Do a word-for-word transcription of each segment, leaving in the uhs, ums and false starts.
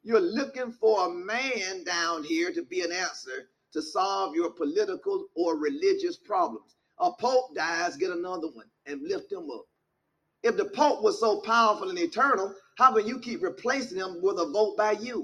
You're looking for a man down here to be an answer to solve your political or religious problems. A pope dies, get another one and lift him up. If the pope was so powerful and eternal, how can you keep replacing him with a vote by you?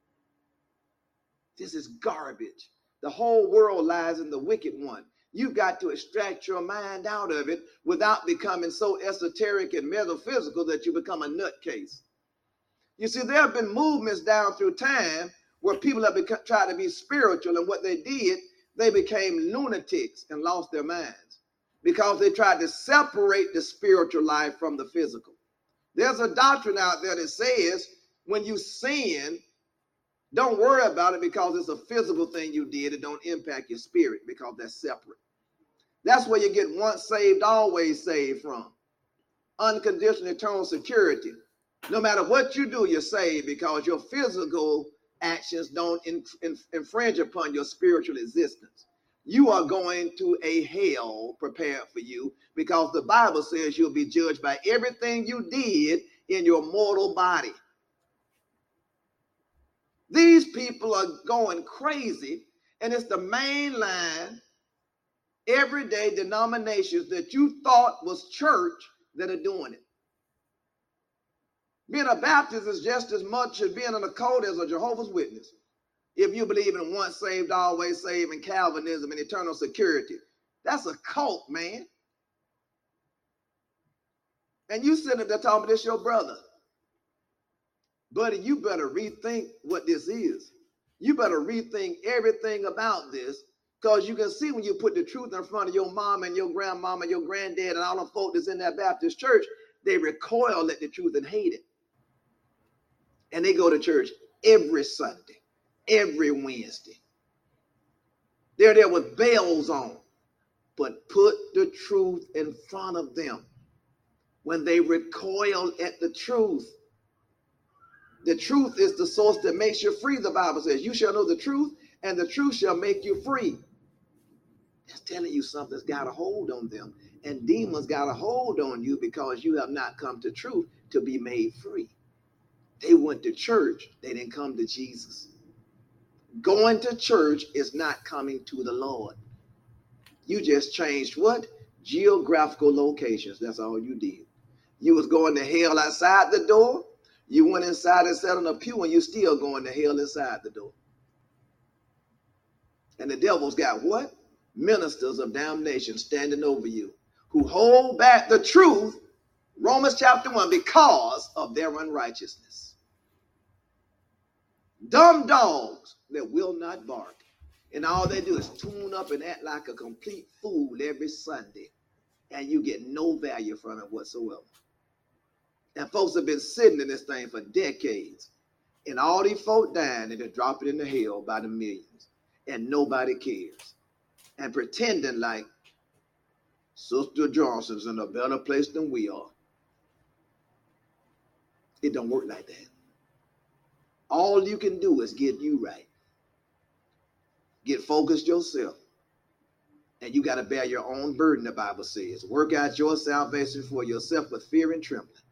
This is garbage. The whole world lies in the wicked one. You've got to extract your mind out of it without becoming so esoteric and metaphysical that you become a nutcase. You see, there have been movements down through time where people have become, tried to be spiritual, and what they did, they became lunatics and lost their minds because they tried to separate the spiritual life from the physical. There's a doctrine out there that says when you sin, don't worry about it because it's a physical thing you did. It don't impact your spirit because that's separate. That's where you get once saved, always saved from. Unconditional eternal security. No matter what you do, you're saved because your physical actions don't in, in, infringe upon your spiritual existence. You are going to a hell prepared for you because the Bible says you'll be judged by everything you did in your mortal body. These people are going crazy, and it's the mainline, everyday denominations that you thought was church that are doing it. Being a Baptist is just as much as being an occult as a Jehovah's Witness. If you believe in once saved, always saved, and Calvinism and eternal security, that's a cult, man. And you sitting there talking about this your brother. Buddy, you better rethink what this is. You better rethink everything about this, because you can see when you put the truth in front of your mom and your grandmama and your granddad and all the folk that's in that Baptist church, they recoil at the truth and hate it. And they go to church every Sunday, every Wednesday. They're there with bells on, but put the truth in front of them. When they recoil at the truth, the truth is the source that makes you free, the Bible says. You shall know the truth, and the truth shall make you free. That's telling you something's got a hold on them. And demons got a hold on you because you have not come to truth to be made free. They went to church. They didn't come to Jesus. Going to church is not coming to the Lord. You just changed what? Geographical locations. That's all you did. You was going to hell outside the door. You went inside and sat on a pew, and you still going to hell inside the door. And the devil's got what? Ministers of damnation standing over you who hold back the truth, Romans chapter one, because of their unrighteousness. Dumb dogs that will not bark. And all they do is tune up and act like a complete fool every Sunday. And you get no value from it whatsoever. And folks have been sitting in this thing for decades. And all these folk dying and they're dropping into hell by the millions. And nobody cares. And pretending like Sister Johnson's in a better place than we are. It don't work like that. All you can do is get you right. Get focused yourself. And you got to bear your own burden, the Bible says. Work out your salvation for yourself with fear and trembling.